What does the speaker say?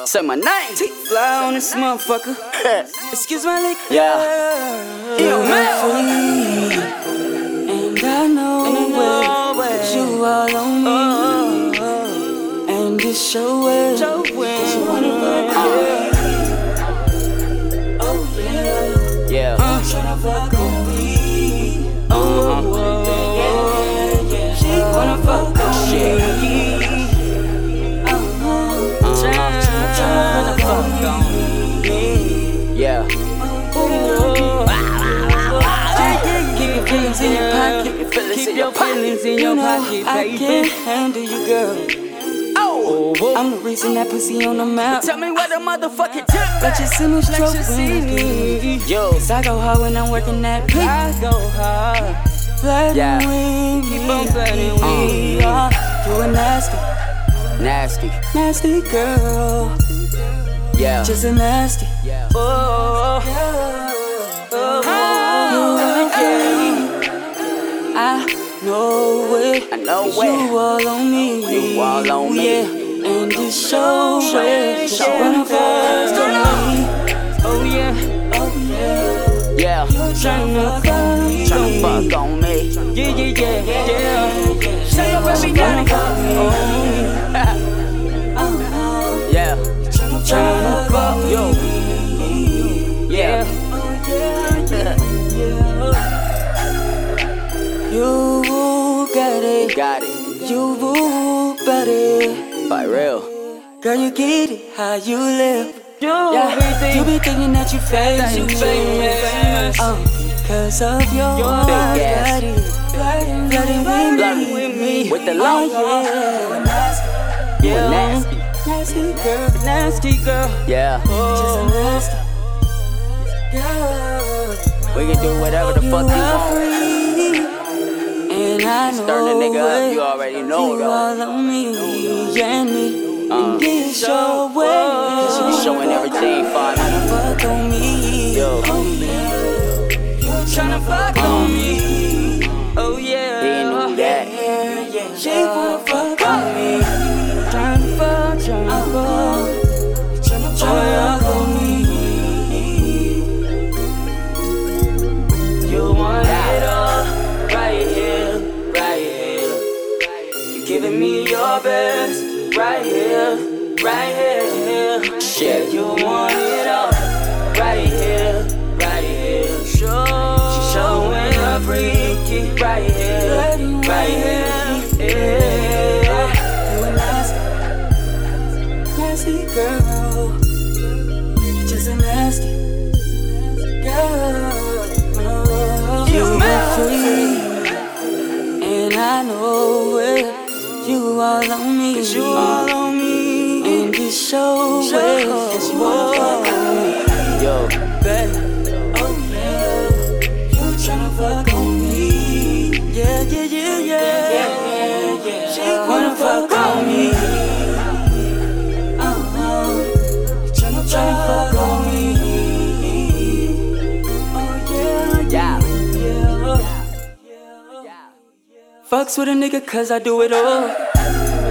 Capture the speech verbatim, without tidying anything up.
real. Say my name. T-Fly on this motherfucker. Excuse my lick. Yeah. You're free, and I know, and I know it. You all on me, oh, and it's your way. Your way. You wanna fuck, uh. Oh yeah. Yeah. Uh. Tryna fuck on me. Oh, uh-huh. Oh, yeah, yeah. She wanna fuck on me. Yeah. Keep your feelings in your pocket. Keep your feelings in your pocket, baby. I can't handle you, girl. Oh, I'm the reason that pussy on the map. tell me what the motherfucking tip. Let you see me stroke when I do. Yo. Cause I go hard when I'm working that beat. I go hard. Flirting Yeah. with me. Keep on flirting with me. Uh, you a nasty, Nasty. nasty girl. Yeah. Just a nasty. Yeah. Oh, oh, oh, you again. I know it. I know it. You all on me. You all on me. Yeah. And it's show it. Just wanna fuck on me. Oh yeah. Oh yeah. Yeah. Tryna fuck Tryna fuck on me. Yeah, yeah, yeah, yeah. Say your baby daddy. Yeah. Tryna fuck Yo. Yeah. You got it, Got it. you got it. By real. Girl, you get it, how you live. You Yeah, you be thinking that you famous, you famous. Oh, cause of your, Your big ass. body, flirting, flirting with Flirting me, with me. With the oh, long. yeah. You a nasty. Nasty girl, nasty girl. Yeah. Just a nasty girl. We can do whatever the fuck you are want. free, and I know Turn the nigga up, it. you already know You though. all on me, and me, Uh. and it's your way. Cause you be showing everything fine. Tryna fuck on me. Yo. Oh yeah. You tryna fuck on me. Oh yeah. He ain't knew that. Yeah, yeah. She wanna fuck on me. Tryna fuck, tryna fuck. Tryna fuck on me. You want it all right here, right here. You giving me your best right here, right here. Shit. You want it all right here, right here. Show, she showing her freaky right here, right here. Yeah. You a nasty, nasty girl. Just a nasty girl. You are free, and I know it. You all on me, cause you all on me, and it's show it. Cause you wanna fuck on me, Yo. babe. Oh yeah, you tryna fuck on me. Yeah, yeah, yeah, yeah. yeah, yeah. She wanna fuck on me. Uh-huh. Tryna tryna fuck on me. Oh yeah, Yeah. yeah. Fucks with a nigga cause I do it all.